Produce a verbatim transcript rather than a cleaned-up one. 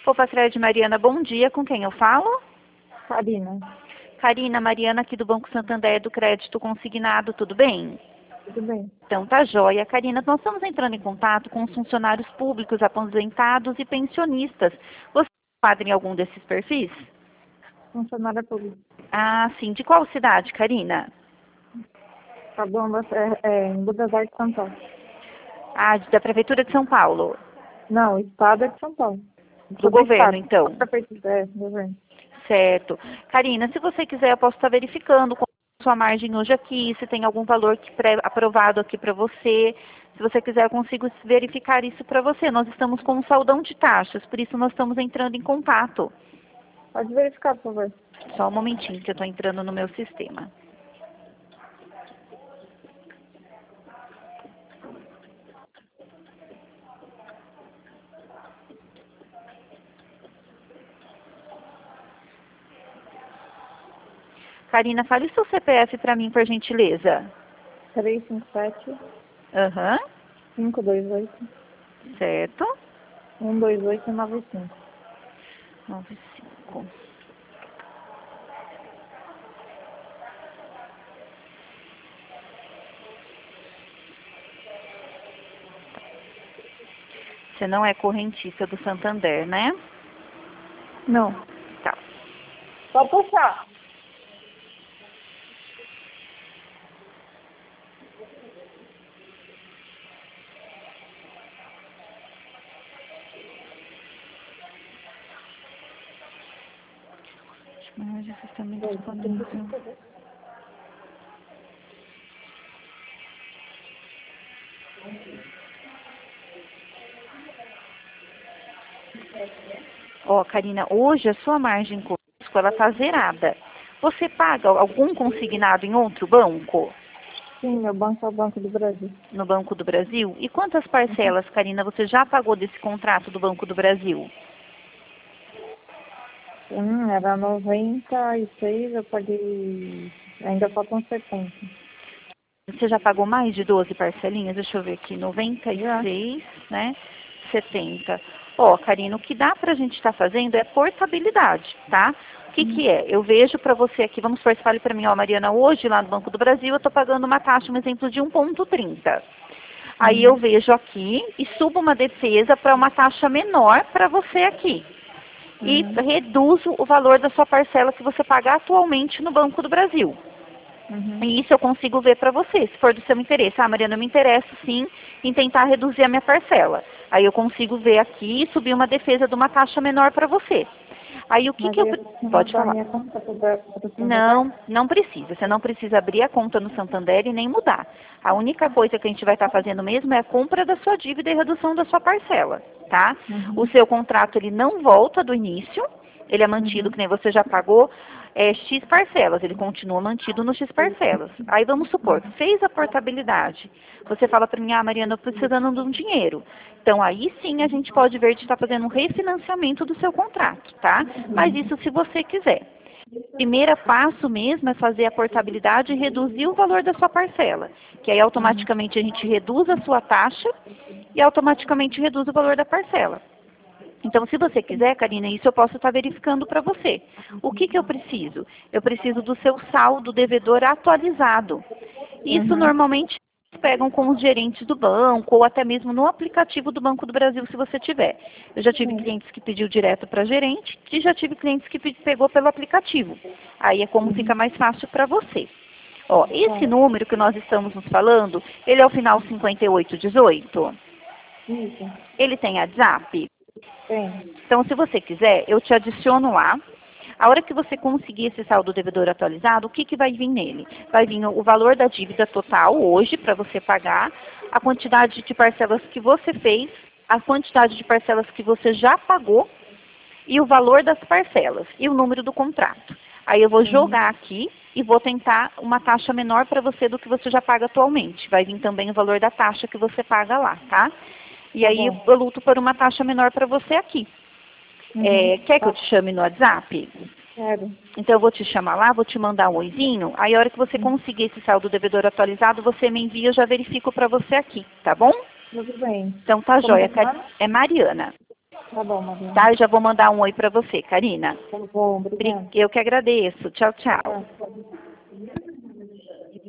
Opa, Fred, Mariana, bom dia. Com quem eu falo? Karina. Karina, Mariana aqui do Banco Santander do Crédito Consignado, tudo bem? Tudo bem. Então tá joia. Karina, nós estamos entrando em contato com os funcionários públicos, aposentados e pensionistas. Você enquadra em algum desses perfis? Funcionária pública. Ah, sim. De qual cidade, Karina? Tá bom, você é, é em Buenos Aires, São Paulo. Ah, da Prefeitura de São Paulo. Não, o estado é de São Paulo. Do governo, estado. então. Prefeitura, é, governo. Certo. Karina, se você quiser, eu posso estar verificando qual é a sua margem hoje aqui, se tem algum valor que pré aprovado aqui para você. Se você quiser, eu consigo verificar isso para você. Nós estamos com um saldão de taxas, por isso nós estamos entrando em contato. Pode verificar, por favor. Só um momentinho que eu estou entrando no meu sistema. Karina, fale seu C P F para mim, por gentileza. três cinco sete, Aham. cinco dois oito, Certo. um dois oito nove cinco. nove cinco. Você não é correntista do Santander, né? Não. Tá. Pode puxar. Mas esse também disponível. Ó, Karina, hoje a sua margem conosco, ela tá zerada. Você paga algum consignado em outro banco? Sim, meu banco é o Banco do Brasil. No Banco do Brasil? E quantas parcelas, Karina, você já pagou desse contrato do Banco do Brasil? Hum, era noventa e seis, eu paguei... Ainda faltam setenta. Você já pagou mais de doze parcelinhas? Deixa eu ver aqui, noventa e Já. seis, né? setenta. Ó, Karina, o que dá pra gente estar fazendo é portabilidade, tá? O que que é? Eu vejo pra você aqui, vamos supor, você fale pra mim, ó, Mariana, hoje lá no Banco do Brasil eu tô pagando uma taxa, um exemplo de um vírgula trinta. Aí eu vejo aqui e subo uma defesa para uma taxa menor para você aqui. E Uhum. reduzo o valor da sua parcela que você paga atualmente no Banco do Brasil. Uhum. E isso eu consigo ver para você, se for do seu interesse. Ah, Mariana, eu me interesso sim em tentar reduzir a minha parcela. Aí eu consigo ver aqui e subir uma defesa de uma taxa menor para você. Aí o que Mas que eu... aí eu preciso Pode mudar falar. minha conta pro Ba- pro Santander? Não, não precisa. Você não precisa abrir a conta no Santander e nem mudar. A única coisa que a gente vai estar fazendo mesmo é a compra da sua dívida e redução da sua parcela, tá? Uhum. O seu contrato, ele não volta do início, ele é mantido, Uhum. que nem você já pagou, é, X parcelas, ele continua mantido no X parcelas. Aí vamos supor, fez a portabilidade. Você fala para mim, ah, Mariana, eu estou precisando de um dinheiro. Então aí sim a gente pode ver de estar fazendo um refinanciamento do seu contrato, tá? Mas isso se você quiser. O primeiro passo mesmo é fazer a portabilidade e reduzir o valor da sua parcela. Que aí automaticamente a gente reduz a sua taxa e automaticamente reduz o valor da parcela. Então, se você quiser, Karina, isso eu posso estar verificando para você. O que que eu preciso? Eu preciso do seu saldo devedor atualizado. Isso Uhum. normalmente pegam com os gerentes do banco ou até mesmo no aplicativo do Banco do Brasil, se você tiver. Eu já tive Sim. clientes que pediu direto para gerente e já tive clientes que pegou pelo aplicativo. Aí é como fica mais fácil para você. Ó, esse Tá. número que nós estamos nos falando, ele é o final cinquenta e oito dezoito? Isso. Ele tem WhatsApp? Tem. Então, se você quiser, eu te adiciono lá. A hora que você conseguir esse saldo devedor atualizado, o que, que vai vir nele? Vai vir o valor da dívida total hoje para você pagar, a quantidade de parcelas que você fez, a quantidade de parcelas que você já pagou e o valor das parcelas e o número do contrato. Aí eu vou jogar aqui e vou tentar uma taxa menor para você do que você já paga atualmente. Vai vir também o valor da taxa que você paga lá, tá? E Tá aí bom. eu luto por uma taxa menor para você aqui. Uhum. É, quer que eu Tá. te chame no WhatsApp? Quero. Então eu vou te chamar lá, vou te mandar um oizinho. Aí a hora que você conseguir esse saldo devedor atualizado, você me envia, eu já verifico para você aqui, tá bom? Tudo bem. Então tá Como que joia. é seu nome? É Mariana. Tá bom, Mariana. Tá? Eu já vou mandar um oi para você, Karina. Tá bom, obrigada. Eu que agradeço. Tchau, tchau. Tá.